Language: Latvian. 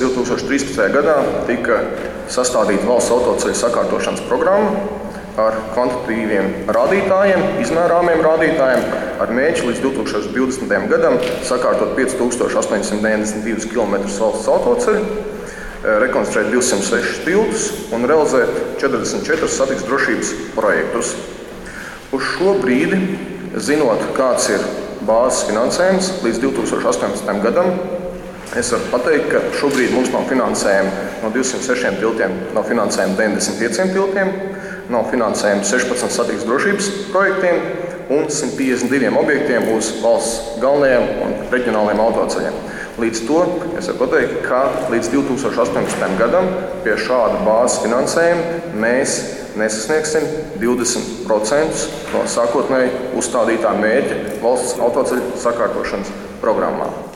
2013. gadā tika sastādīta valsts autoceļu sakārtošanas programma ar kvantitatīviem rādītājiem, izmērāmiem rādītājiem, ar mērķi līdz 2020. gadam sakārtot 5892 km valsts autoceļu, rekonstruēt 206 tiltus un realizēt 44 satiksmes drošības projektus. Uz šo brīdi, zinot, kāds ir bāzes finansējums līdz 2018. gadam, es varu pateikt, ka šobrīd mums nav finansējuma no 206 tiltiem, nav finansējuma 95 tiltiem, nav finansējuma 16 satiksmes drošības projektiem un 152 objektiem uz valsts galvenajiem un reģionālajiem autoceļiem. Līdz to es varu pateikt, ka līdz 2018. gadam pie šāda bāzes finansējuma mēs nesasniegsim 20% no sākotnēji uzstādītā mērķa valsts autoceļu sakārtošanas programmā.